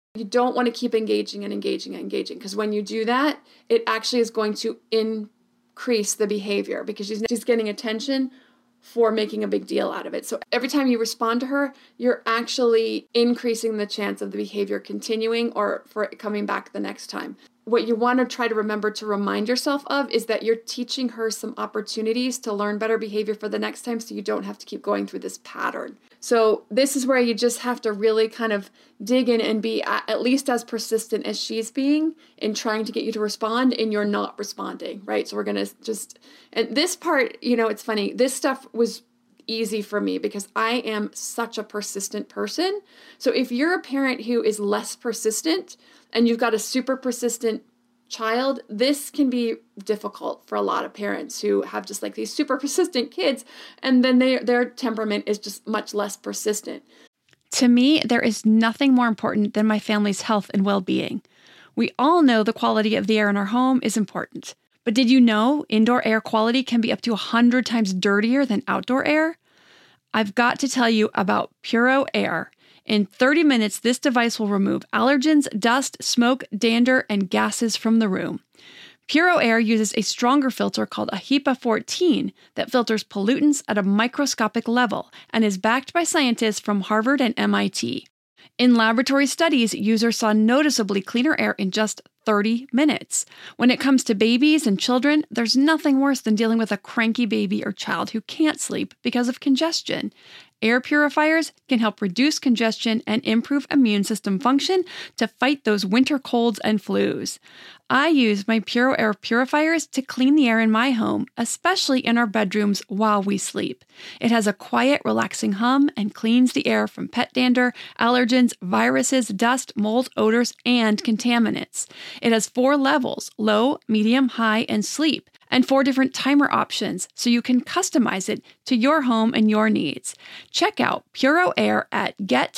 You don't want to keep engaging and engaging and engaging, because when you do that, it actually is going to increase the behavior because she's getting attention for making a big deal out of it. So every time you respond to her, you're actually increasing the chance of the behavior continuing or for it coming back the next time. What you want to try to remember to remind yourself of is that you're teaching her some opportunities to learn better behavior for the next time, so you don't have to keep going through this pattern. So this is where you just have to really kind of dig in and be at least as persistent as she's being in trying to get you to respond, and you're not responding, right? So we're going to and this part, it's funny, this stuff was easy for me because I am such a persistent person. So if you're a parent who is less persistent and you've got a super persistent child, this can be difficult for a lot of parents who have just like these super persistent kids, and then their temperament is just much less persistent. To me, there is nothing more important than my family's health and well-being. We all know the quality of the air in our home is important. But did you know indoor air quality can be up to 100 times dirtier than outdoor air? I've got to tell you about Puro Air. In 30 minutes, this device will remove allergens, dust, smoke, dander, and gases from the room. Puro Air uses a stronger filter called a HEPA 14 that filters pollutants at a microscopic level and is backed by scientists from Harvard and MIT. In laboratory studies, users saw noticeably cleaner air in just 30 minutes. When it comes to babies and children, there's nothing worse than dealing with a cranky baby or child who can't sleep because of congestion. Air purifiers can help reduce congestion and improve immune system function to fight those winter colds and flus. I use my Puro Air purifiers to clean the air in my home, especially in our bedrooms while we sleep. It has a quiet, relaxing hum and cleans the air from pet dander, allergens, viruses, dust, mold, odors, and contaminants. It has 4 levels: low, medium, high, and sleep, and 4 different timer options so you can customize it to your home and your needs. Check out Puro Air at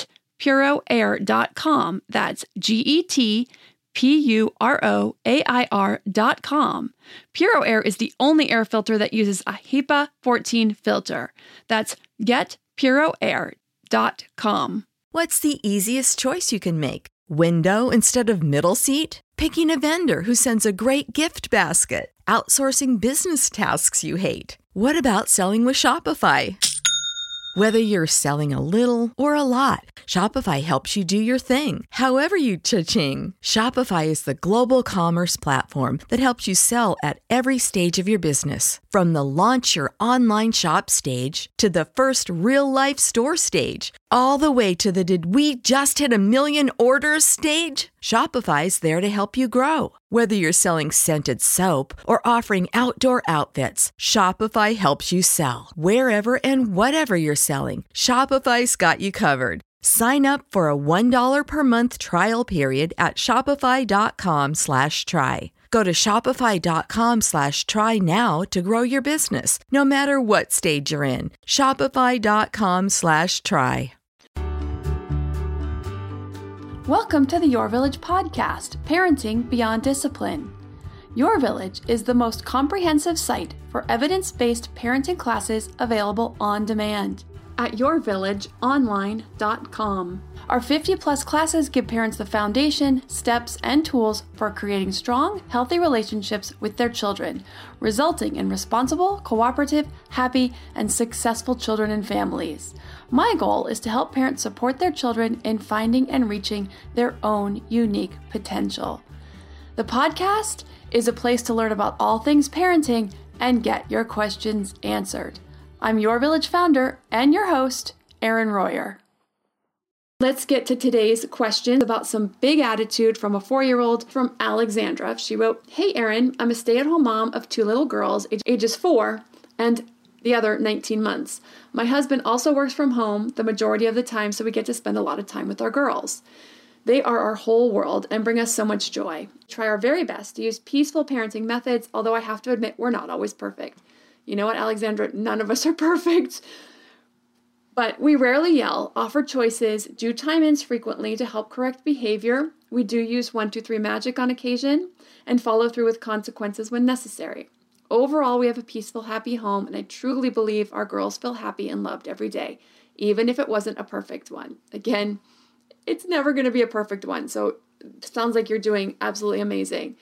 getpuroair.com. That's GETPUROAIR.com. Puro Air is the only air filter that uses a HEPA 14 filter. That's getpuroair.com. What's the easiest choice you can make? Window instead of middle seat? Picking a vendor who sends a great gift basket? Outsourcing business tasks you hate? What about selling with Shopify? Whether you're selling a little or a lot, Shopify helps you do your thing, however you cha-ching. Shopify is the global commerce platform that helps you sell at every stage of your business. From the launch your online shop stage to the first real-life store stage, all the way to the did we just hit 1 million orders stage. Shopify's there to help you grow. Whether you're selling scented soap or offering outdoor outfits, Shopify helps you sell. Wherever and whatever you're selling, Shopify's got you covered. Sign up for a $1 per month trial period at shopify.com/try. Go to shopify.com/try now to grow your business, no matter what stage you're in. Shopify.com/try. Welcome to the Your Village podcast, Parenting Beyond Discipline. Your Village is the most comprehensive site for evidence-based parenting classes available on demand at yourvillageonline.com. Our 50-plus classes give parents the foundation, steps, and tools for creating strong, healthy relationships with their children, resulting in responsible, cooperative, happy, and successful children and families. My goal is to help parents support their children in finding and reaching their own unique potential. The podcast is a place to learn about all things parenting and get your questions answered. I'm Your Village founder and your host, Erin Royer. Let's get to today's question about some big attitude from a 4-year-old from Alexandra. She wrote, "Hey Erin, I'm a stay-at-home mom of 2 little girls, ages 4 and the other 19 months. My husband also works from home the majority of the time, so we get to spend a lot of time with our girls. They are our whole world and bring us so much joy. Try our very best to use peaceful parenting methods, although I have to admit we're not always perfect." You know what, Alexandra? None of us are perfect. But we rarely yell, offer choices, do time-ins frequently to help correct behavior. We do use 1, 2, 3 magic on occasion and follow through with consequences when necessary. Overall, we have a peaceful, happy home, and I truly believe our girls feel happy and loved every day, even if it wasn't a perfect one. Again, it's never going to be a perfect one. So it sounds like you're doing absolutely amazing.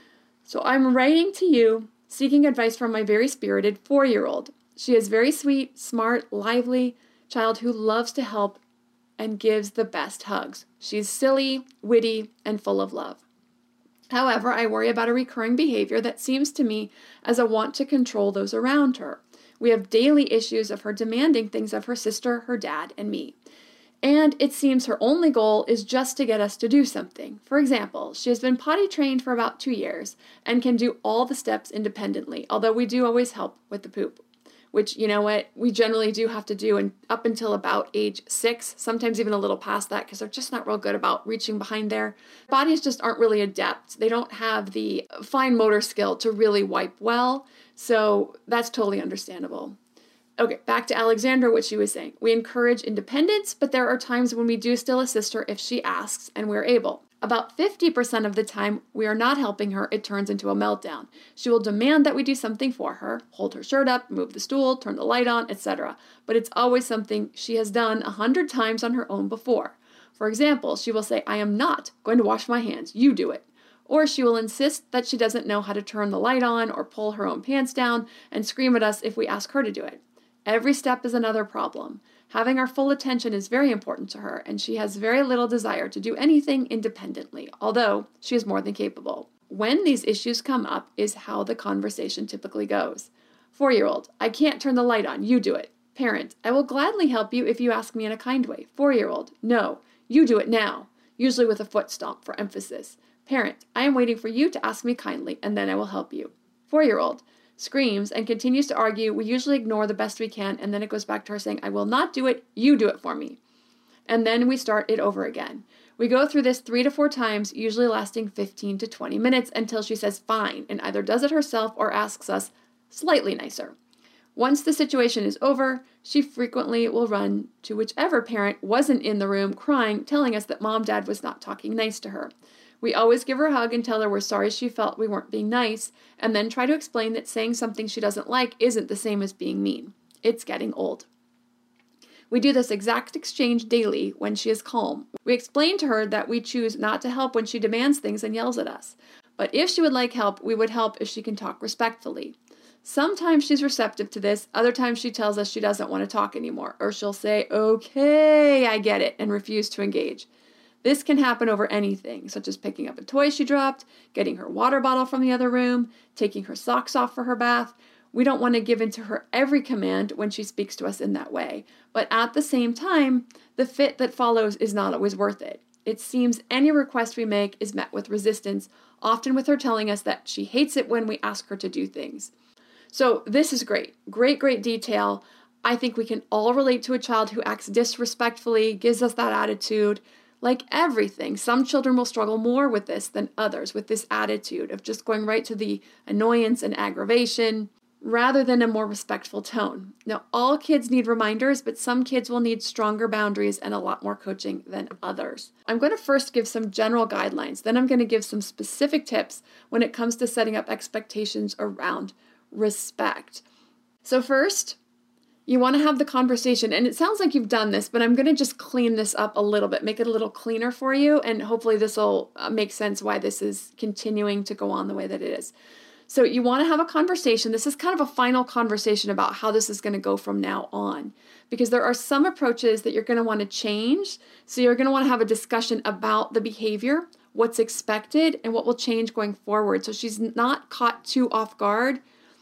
So I'm writing to you, seeking advice from my very spirited 4-year-old. She is very sweet, smart, lively child who loves to help and gives the best hugs. She's silly, witty, and full of love. However, I worry about a recurring behavior that seems to me as a want to control those around her. We have daily issues of her demanding things of her sister, her dad, and me. And it seems her only goal is just to get us to do something. For example, she has been potty trained for about 2 years and can do all the steps independently, although we do always help with the poop, which, you know what, we generally do have to do up until about age 6, sometimes even a little past that, because they're just not real good about reaching behind there. Bodies just aren't really adept. They don't have the fine motor skill to really wipe well, so that's totally understandable. Okay, back to Alexandra, what she was saying. We encourage independence, but there are times when we do still assist her if she asks and we're able. About 50% of the time we are not helping her, it turns into a meltdown. She will demand that we do something for her, hold her shirt up, move the stool, turn the light on, etc. But it's always something she has done 100 times on her own before. For example, she will say, I am not going to wash my hands, you do it. Or she will insist that she doesn't know how to turn the light on or pull her own pants down and scream at us if we ask her to do it. Every step is another problem. Having our full attention is very important to her, and she has very little desire to do anything independently, although she is more than capable. When these issues come up is how the conversation typically goes. 4-year-old, I can't turn the light on, you do it. Parent, I will gladly help you if you ask me in a kind way. 4-year-old, no, you do it now, usually with a foot stomp for emphasis. Parent, I am waiting for you to ask me kindly, and then I will help you. 4-year-old, screams and continues to argue. We usually ignore the best we can, and then it goes back to her saying, I will not do it, you do it for me. And then we start it over again. We go through this 3 to 4 times, usually lasting 15 to 20 minutes until she says fine and either does it herself or asks us slightly nicer. Once the situation is over, she frequently will run to whichever parent wasn't in the room crying, telling us that Mom/Dad was not talking nice to her. We always give her a hug and tell her we're sorry she felt we weren't being nice, and then try to explain that saying something she doesn't like isn't the same as being mean. It's getting old. We do this exact exchange daily when she is calm. We explain to her that we choose not to help when she demands things and yells at us. But if she would like help, we would help if she can talk respectfully. Sometimes she's receptive to this, other times she tells us she doesn't want to talk anymore, or she'll say, okay, I get it, and refuse to engage. This can happen over anything, such as picking up a toy she dropped, getting her water bottle from the other room, taking her socks off for her bath. We don't want to give in to her every command when she speaks to us in that way, but at the same time, the fit that follows is not always worth it. It seems any request we make is met with resistance, often with her telling us that she hates it when we ask her to do things. So this is great. Great detail. I think we can all relate to a child who acts disrespectfully, gives us that attitude. Like everything, some children will struggle more with this than others, with this attitude of just going right to the annoyance and aggravation rather than a more respectful tone. Now, all kids need reminders, but some kids will need stronger boundaries and a lot more coaching than others. I'm going to first give some general guidelines, then I'm going to give some specific tips when it comes to setting up expectations around respect. So first, you want to have the conversation, and it sounds like you've done this, but I'm going to just clean this up a little bit, make it a little cleaner for you, and hopefully this will make sense why this is continuing to go on the way that it is. So you want to have a conversation. This is kind of a final conversation about how this is going to go from now on, because there are some approaches that you're going to want to change. So you're going to want to have a discussion about the behavior, what's expected, and what will change going forward. So she's not caught too off guard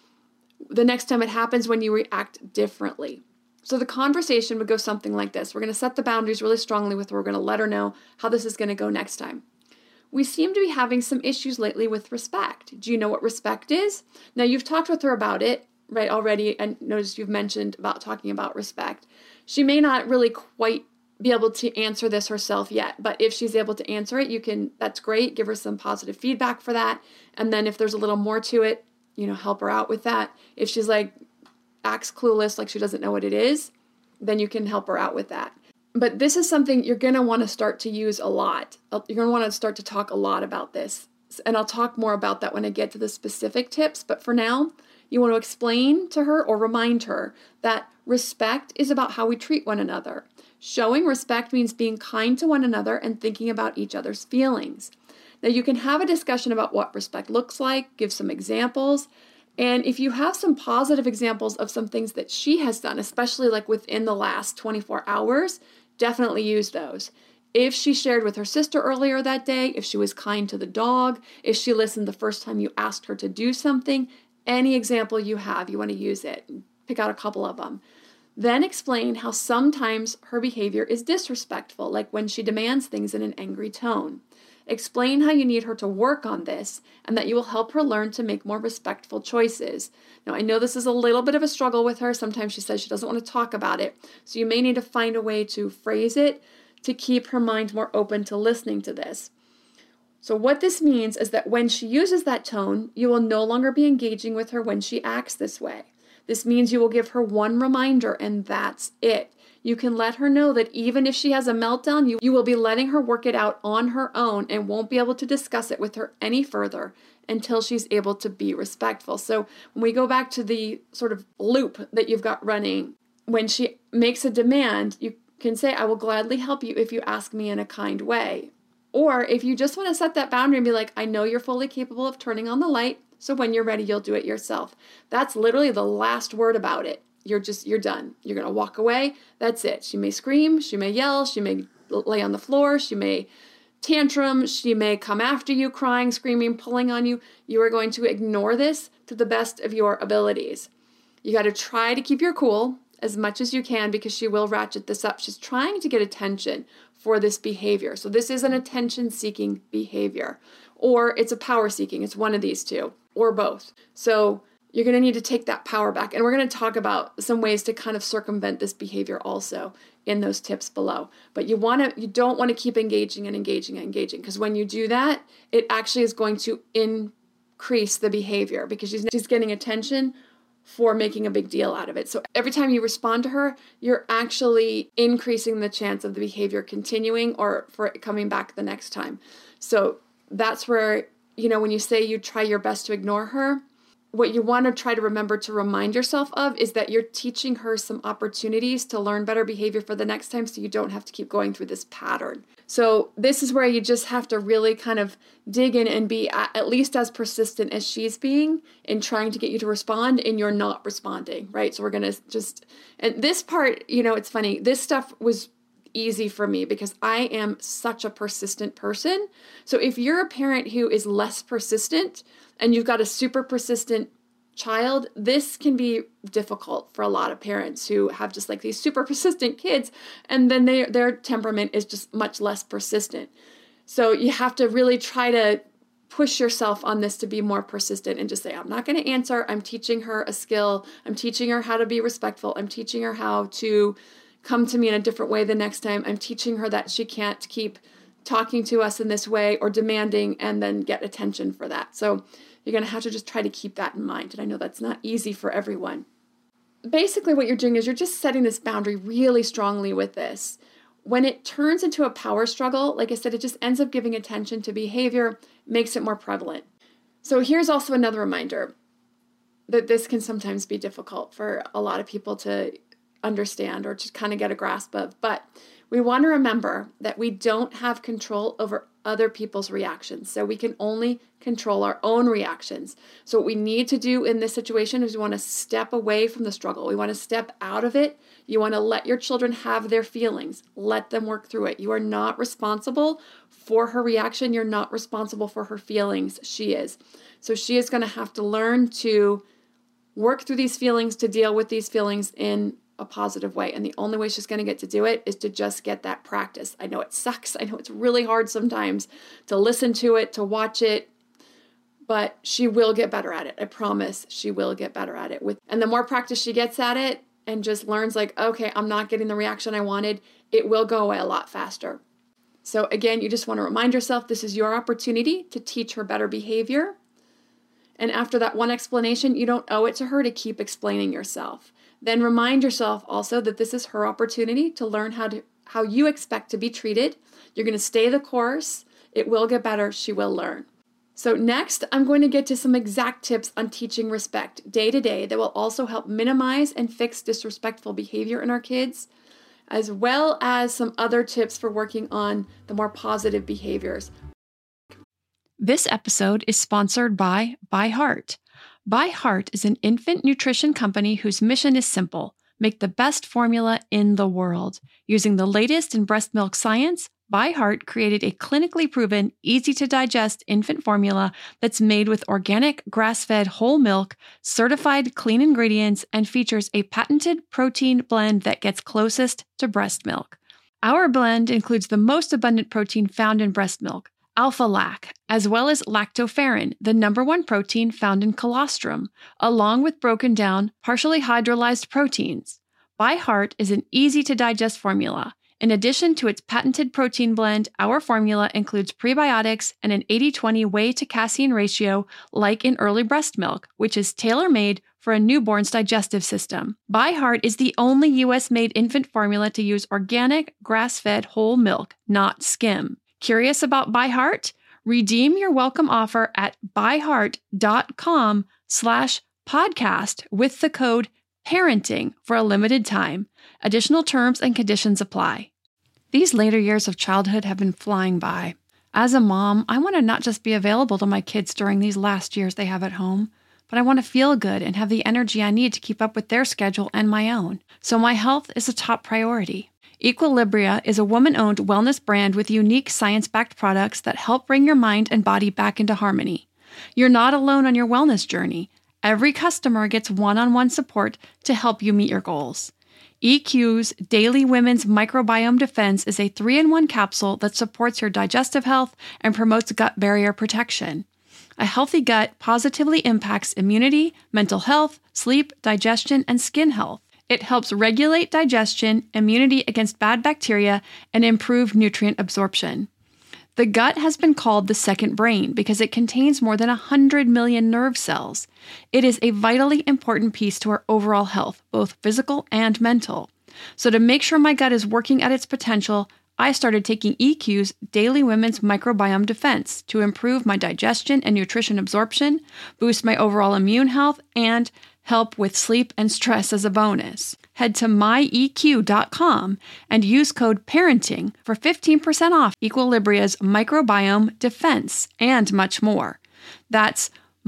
the next time it happens when you react differently. So the conversation would go something like this. We're going to set the boundaries really strongly with her. We're going to let her know how this is going to go next time. We seem to be having some issues lately with respect. Do you know what respect is? Now, you've talked with her about it, right, already, and notice you've mentioned about talking about respect. She may not really quite be able to answer this herself yet, but if she's able to answer it, that's great. Give her some positive feedback for that. And then if there's a little more to it, help her out with that. If she's acts clueless, like she doesn't know what it is, then you can help her out with that. But this is something you're going to want to start to use a lot. You're going to want to start to talk a lot about this. And I'll talk more about that when I get to the specific tips. But for now, you want to explain to her or remind her that respect is about how we treat one another. Showing respect means being kind to one another and thinking about each other's feelings. Now, you can have a discussion about what respect looks like, give some examples, and if you have some positive examples of some things that she has done, especially like within the last 24 hours, definitely use those. If she shared with her sister earlier that day, if she was kind to the dog, if she listened the first time you asked her to do something, any example you have, you want to use it. Pick out a couple of them. Then explain how sometimes her behavior is disrespectful, like when she demands things in an angry tone. Explain how you need her to work on this and that you will help her learn to make more respectful choices. Now, I know this is a little bit of a struggle with her. Sometimes she says she doesn't want to talk about it. So you may need to find a way to phrase it to keep her mind more open to listening to this. So what this means is that when she uses that tone, you will no longer be engaging with her when she acts this way. This means you will give her one reminder and that's it. You can let her know that even if she has a meltdown, you will be letting her work it out on her own and won't be able to discuss it with her any further until she's able to be respectful. So when we go back to the sort of loop that you've got running, when she makes a demand, you can say, I will gladly help you if you ask me in a kind way. Or if you just want to set that boundary and be like, I know you're fully capable of turning on the light, so when you're ready, you'll do it yourself. That's literally the last word about it. You're done. You're going to walk away. That's it. She may scream, she may yell, she may lay on the floor, she may tantrum, she may come after you, crying, screaming, pulling on you. You are going to ignore this to the best of your abilities. You got to try to keep your cool as much as you can because she will ratchet this up. She's trying to get attention for this behavior. So this is an attention-seeking behavior, or it's a power-seeking. It's one of these two, or both. So you're going to need to take that power back. And we're going to talk about some ways to kind of circumvent this behavior also in those tips below. But you don't want to keep engaging because when you do that, it actually is going to increase the behavior because she's getting attention for making a big deal out of it. So every time you respond to her, you're actually increasing the chance of the behavior continuing or for it coming back the next time. So that's where, when you say you try your best to ignore her, what you want to try to remember to remind yourself of is that you're teaching her some opportunities to learn better behavior for the next time so you don't have to keep going through this pattern. So this is where you just have to really kind of dig in and be at least as persistent as she's being in trying to get you to respond and you're not responding, right? So we're going to and this part, it's funny, this stuff was easy for me because I am such a persistent person. So if you're a parent who is less persistent and you've got a super persistent child, this can be difficult for a lot of parents who have just like these super persistent kids and then their temperament is just much less persistent. So you have to really try to push yourself on this to be more persistent and just say, I'm not going to answer. I'm teaching her a skill. I'm teaching her how to be respectful. I'm teaching her how to come to me in a different way the next time. I'm teaching her that she can't keep talking to us in this way or demanding and then get attention for that. So you're going to have to just try to keep that in mind. And I know that's not easy for everyone. Basically what you're doing is you're just setting this boundary really strongly with this. When it turns into a power struggle, like I said, it just ends up giving attention to behavior, makes it more prevalent. So here's also another reminder that this can sometimes be difficult for a lot of people to understand or to kind of get a grasp of. But we want to remember that we don't have control over other people's reactions. So we can only control our own reactions. So what we need to do in this situation is we want to step away from the struggle. We want to step out of it. You want to let your children have their feelings. Let them work through it. You are not responsible for her reaction. You're not responsible for her feelings. She is. So she is going to have to learn to work through these feelings, to deal with these feelings in a positive way. And the only way she's going to get to do it is to just get that practice. I know it sucks. I know it's really hard sometimes to listen to it, to watch it, but she will get better at it. I promise she will get better at it. And the more practice she gets at it and just learns like, okay, I'm not getting the reaction I wanted, it will go away a lot faster. So again, you just want to remind yourself this is your opportunity to teach her better behavior. And after that one explanation, you don't owe it to her to keep explaining yourself. Then remind yourself also that this is her opportunity to learn how you expect to be treated. You're going to stay the course. It will get better. She will learn. So next, I'm going to get to some exact tips on teaching respect day to day that will also help minimize and fix disrespectful behavior in our kids. as well as some other tips for working on the more positive behaviors. This episode is sponsored by ByHeart. ByHeart is an infant nutrition company whose mission is simple: make the best formula in the world. Using the latest in breast milk science, ByHeart created a clinically proven, easy-to-digest infant formula that's made with organic, grass-fed whole milk, certified clean ingredients, and features a patented protein blend that gets closest to breast milk. Our blend includes the most abundant protein found in breast milk, alpha-lac, as well as lactoferrin, the number one protein found in colostrum, along with broken down, partially hydrolyzed proteins. ByHeart is an easy-to-digest formula. In addition to its patented protein blend, our formula includes prebiotics and an 80-20 whey to casein ratio like in early breast milk, which is tailor-made for a newborn's digestive system. ByHeart is the only U.S.-made infant formula to use organic, grass-fed whole milk, not skim. Curious about ByHeart? Redeem your welcome offer at byheart.com/podcast with the code PARENTING for a limited time. Additional terms and conditions apply. These later years of childhood have been flying by. As a mom, I want to not just be available to my kids during these last years they have at home, but I want to feel good and have the energy I need to keep up with their schedule and my own. So my health is a top priority. Equilibria is a woman-owned wellness brand with unique science-backed products that help bring your mind and body back into harmony. You're not alone on your wellness journey. Every customer gets one-on-one support to help you meet your goals. EQ's Daily Women's Microbiome Defense is a 3-in-1 capsule that supports your digestive health and promotes gut barrier protection. A healthy gut positively impacts immunity, mental health, sleep, digestion, and skin health. It helps regulate digestion, immunity against bad bacteria, and improve nutrient absorption. The gut has been called the second brain because it contains more than 100 million nerve cells. It is a vitally important piece to our overall health, both physical and mental. So to make sure my gut is working at its potential, I started taking EQ's Daily Women's Microbiome Defense to improve my digestion and nutrition absorption, boost my overall immune health, and help with sleep and stress as a bonus. Head to myeq.com and use code PARENTING for 15% off Equilibria's Microbiome Defense and much more. That's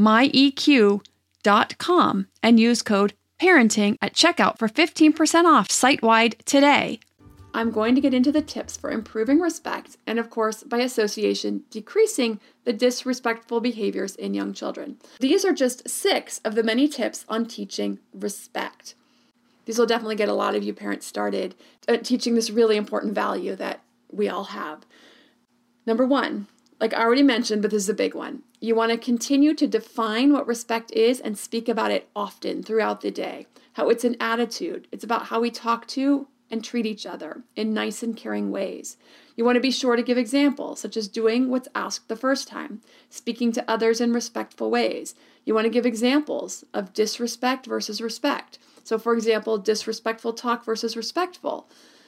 myeq.com and use code PARENTING at checkout for 15% off site-wide today. I'm going to get into the tips for improving respect and, of course, by association, decreasing the disrespectful behaviors in young children. These are just 6 of the many tips on teaching respect. These will definitely get a lot of you parents started teaching this really important value that we all have. Number 1, like I already mentioned, but this is a big one. You want to continue to define what respect is and speak about it often throughout the day. How it's an attitude. It's about how we talk to and treat each other in nice and caring ways. You want to be sure to give examples, such as doing what's asked the first time, speaking to others in respectful ways. You want to give examples of disrespect versus respect. So, for example, disrespectful talk versus respectful.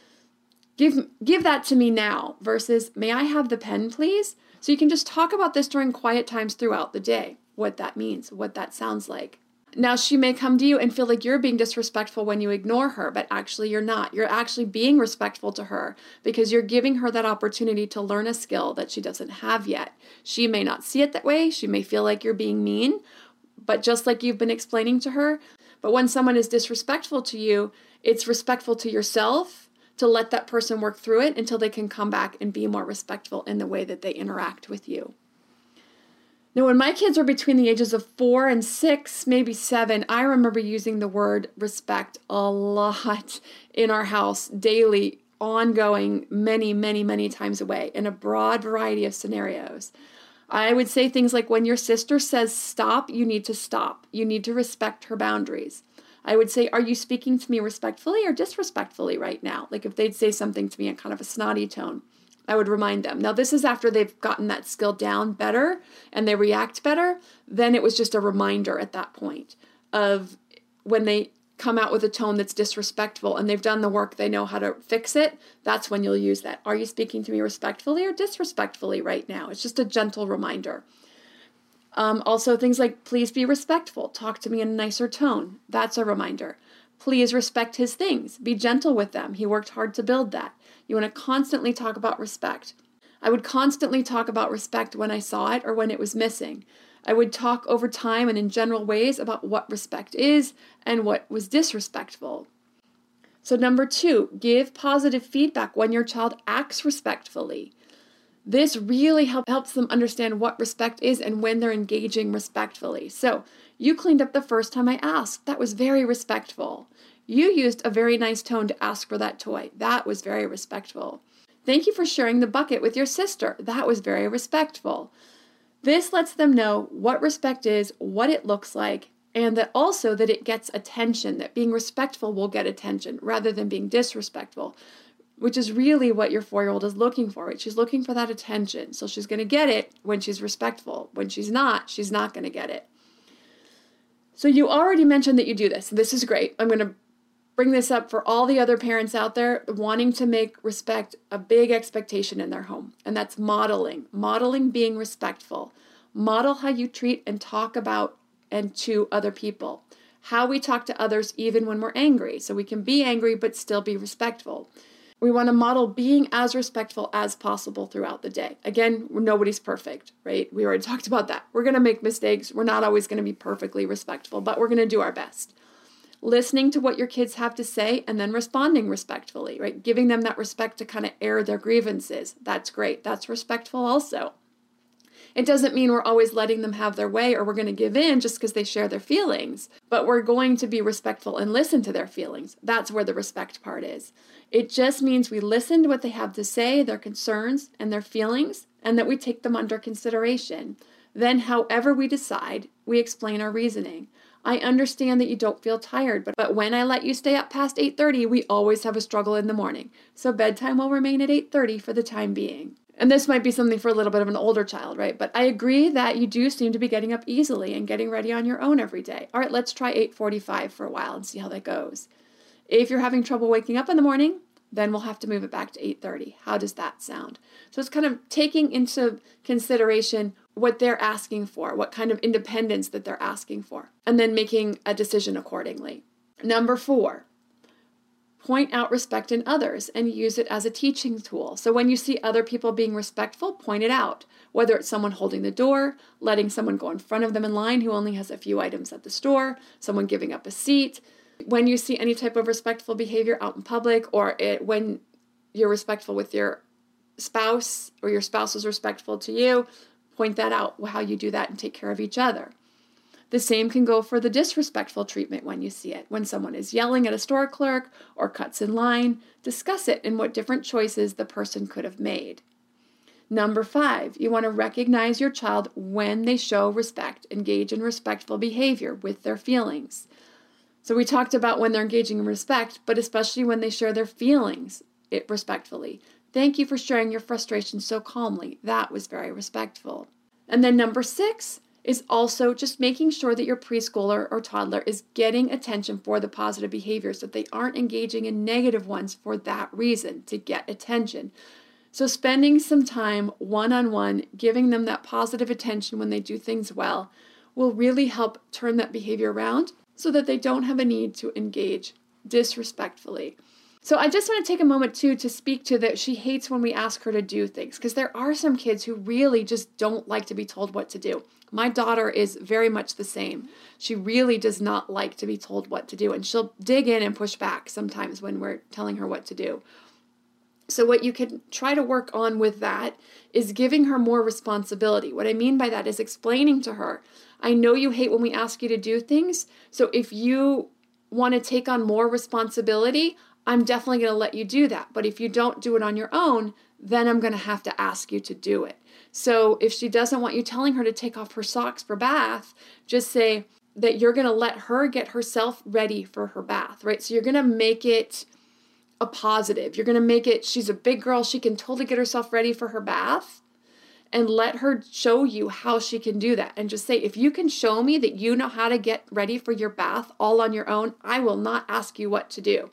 Give that to me now versus, may I have the pen, please? So you can just talk about this during quiet times throughout the day, what that means, what that sounds like. Now, she may come to you and feel like you're being disrespectful when you ignore her, but actually you're not. You're actually being respectful to her because you're giving her that opportunity to learn a skill that she doesn't have yet. She may not see it that way. She may feel like you're being mean, but just like you've been explaining to her. But when someone is disrespectful to you, it's respectful to yourself to let that person work through it until they can come back and be more respectful in the way that they interact with you. Now, when my kids were between the ages of 4 and 6, maybe 7, I remember using the word respect a lot in our house, daily, ongoing, many, many, many times a way, in a broad variety of scenarios. I would say things like, when your sister says stop, you need to stop. You need to respect her boundaries. I would say, are you speaking to me respectfully or disrespectfully right now? Like if they'd say something to me in kind of a snotty tone, I would remind them. Now, this is after they've gotten that skill down better and they react better. Then it was just a reminder at that point of when they come out with a tone that's disrespectful and they've done the work, they know how to fix it. That's when you'll use that. Are you speaking to me respectfully or disrespectfully right now? It's just a gentle reminder. Also, things like, please be respectful. Talk to me in a nicer tone. That's a reminder. Please respect his things. Be gentle with them. He worked hard to build that. You want to constantly talk about respect. I would constantly talk about respect when I saw it or when it was missing. I would talk over time and in general ways about what respect is and what was disrespectful. So number 2, give positive feedback when your child acts respectfully. This really helps them understand what respect is and when they're engaging respectfully. So you cleaned up the first time I asked. That was very respectful. You used a very nice tone to ask for that toy. That was very respectful. Thank you for sharing the bucket with your sister. That was very respectful. This lets them know what respect is, what it looks like, and that also that it gets attention, that being respectful will get attention rather than being disrespectful, which is really what your 4-year-old is looking for, right? She's looking for that attention. So she's going to get it when she's respectful. When she's not going to get it. So you already mentioned that you do this. This is great. I'm going to bring this up for all the other parents out there wanting to make respect a big expectation in their home. And that's modeling. Modeling being respectful. Model how you treat and talk about and to other people. How we talk to others even when we're angry. So we can be angry but still be respectful. We want to model being as respectful as possible throughout the day. Again, nobody's perfect, right? We already talked about that. We're going to make mistakes. We're not always going to be perfectly respectful, but we're going to do our best. Listening to what your kids have to say and then responding respectfully, right? Giving them that respect to kind of air their grievances. That's great. That's respectful also. It doesn't mean we're always letting them have their way or we're going to give in just because they share their feelings, but we're going to be respectful and listen to their feelings. That's where the respect part is. It just means we listen to what they have to say, their concerns and their feelings, and that we take them under consideration. Then, however we decide, we explain our reasoning. I understand that you don't feel tired, but when I let you stay up past 8:30, we always have a struggle in the morning. So bedtime will remain at 8:30 for the time being. And this might be something for a little bit of an older child, right? But I agree that you do seem to be getting up easily and getting ready on your own every day. All right, let's try 8:45 for a while and see how that goes. If you're having trouble waking up in the morning, then we'll have to move it back to 8:30. How does that sound? So it's kind of taking into consideration what they're asking for, what kind of independence that they're asking for, and then making a decision accordingly. Number 4, point out respect in others and use it as a teaching tool. So when you see other people being respectful, point it out, whether it's someone holding the door, letting someone go in front of them in line who only has a few items at the store, someone giving up a seat. When you see any type of respectful behavior out in public, or when you're respectful with your spouse or your spouse is respectful to you, point that out, how you do that and take care of each other. The same can go for the disrespectful treatment when you see it. When someone is yelling at a store clerk or cuts in line, discuss it and what different choices the person could have made. Number 5, you want to recognize your child when they show respect, engage in respectful behavior with their feelings. So we talked about when they're engaging in respect, but especially when they share their feelings respectfully. Thank you for sharing your frustration so calmly. That was very respectful. And then number 6 is also just making sure that your preschooler or toddler is getting attention for the positive behaviors, that they aren't engaging in negative ones for that reason, to get attention. So spending some time one-on-one, giving them that positive attention when they do things well, will really help turn that behavior around so that they don't have a need to engage disrespectfully. So I just want to take a moment too to speak to that she hates when we ask her to do things, because there are some kids who really just don't like to be told what to do. My daughter is very much the same. She really does not like to be told what to do, and she'll dig in and push back sometimes when we're telling her what to do. So what you can try to work on with that is giving her more responsibility. What I mean by that is explaining to her, I know you hate when we ask you to do things, so if you want to take on more responsibility, I'm definitely going to let you do that. But if you don't do it on your own, then I'm going to have to ask you to do it. So if she doesn't want you telling her to take off her socks for bath, just say that you're going to let her get herself ready for her bath, right? So you're going to make it a positive. You're going to make it, she's a big girl, she can totally get herself ready for her bath, and let her show you how she can do that. And just say, if you can show me that you know how to get ready for your bath all on your own, I will not ask you what to do.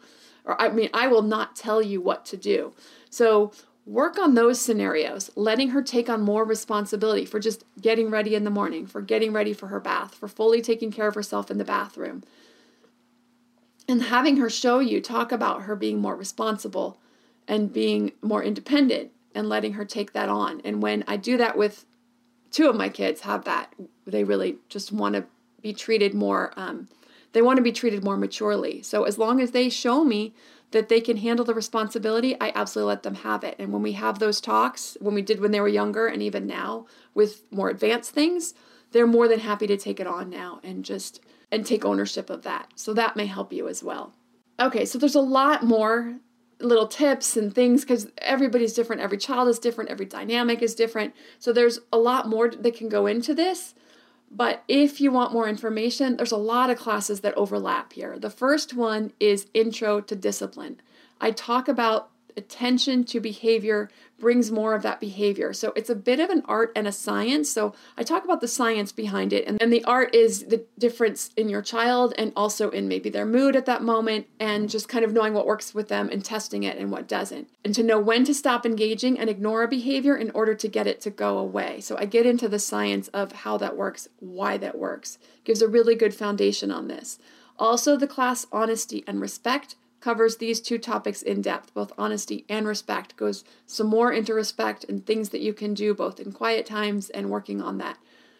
I will not tell you what to do. So work on those scenarios, letting her take on more responsibility for just getting ready in the morning, for getting ready for her bath, for fully taking care of herself in the bathroom. And having her talk about her being more responsible and being more independent and letting her take that on. And when I do that with 2 of my kids, they really just want to be treated more, they want to be treated more maturely. So as long as they show me that they can handle the responsibility, I absolutely let them have it. And when we have those talks, when they were younger and even now with more advanced things, they're more than happy to take it on now and take ownership of that. So that may help you as well. Okay, so there's a lot more little tips and things because everybody's different. Every child is different. Every dynamic is different. So there's a lot more that can go into this. But if you want more information, there's a lot of classes that overlap here. The first one is Intro to Discipline. I talk about attention to behavior brings more of that behavior. So it's a bit of an art and a science. So I talk about the science behind it. And the art is the difference in your child and also in maybe their mood at that moment and just kind of knowing what works with them and testing it and what doesn't. And to know when to stop engaging and ignore a behavior in order to get it to go away. So I get into the science of how that works, why that works. Gives a really good foundation on this. Also, the class Honesty and Respect covers these 2 topics in depth, both honesty and respect. Goes some more into respect and things that you can do both in quiet times and working on that.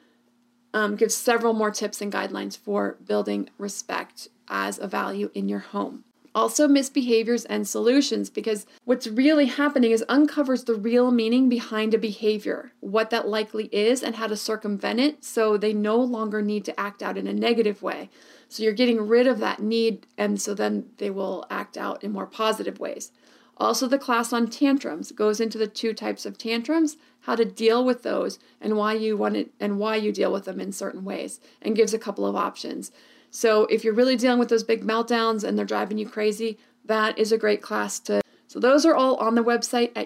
Gives several more tips and guidelines for building respect as a value in your home. Also, misbehaviors and solutions, because what's really happening is uncovers the real meaning behind a behavior, what that likely is, and how to circumvent it so they no longer need to act out in a negative way. So you're getting rid of that need, and so then they will act out in more positive ways. Also, the class on tantrums goes into the 2 types of tantrums, how to deal with those, and why you want it, and why you deal with them in certain ways, and gives a couple of options. So if you're really dealing with those big meltdowns and they're driving you crazy, that is a great class to. So those are all on the website at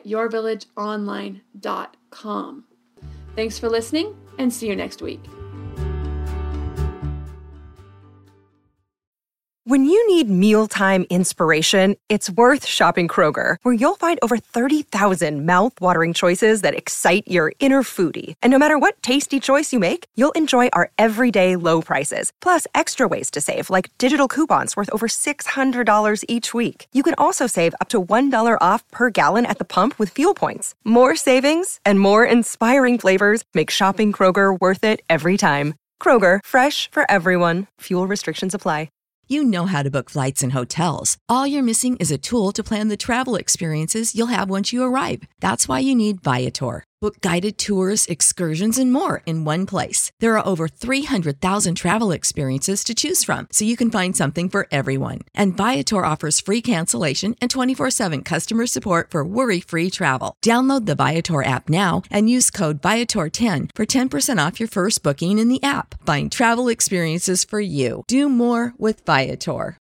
yourvillageonline.com. Thanks for listening, and see you next week. When you need mealtime inspiration, it's worth shopping Kroger, where you'll find over 30,000 mouth-watering choices that excite your inner foodie. And no matter what tasty choice you make, you'll enjoy our everyday low prices, plus extra ways to save, like digital coupons worth over $600 each week. You can also save up to $1 off per gallon at the pump with fuel points. More savings and more inspiring flavors make shopping Kroger worth it every time. Kroger, fresh for everyone. Fuel restrictions apply. You know how to book flights and hotels. All you're missing is a tool to plan the travel experiences you'll have once you arrive. That's why you need Viator. Book guided tours, excursions, and more in one place. There are over 300,000 travel experiences to choose from, so you can find something for everyone. And Viator offers free cancellation and 24/7 customer support for worry-free travel. Download the Viator app now and use code Viator10 for 10% off your first booking in the app. Find travel experiences for you. Do more with Viator.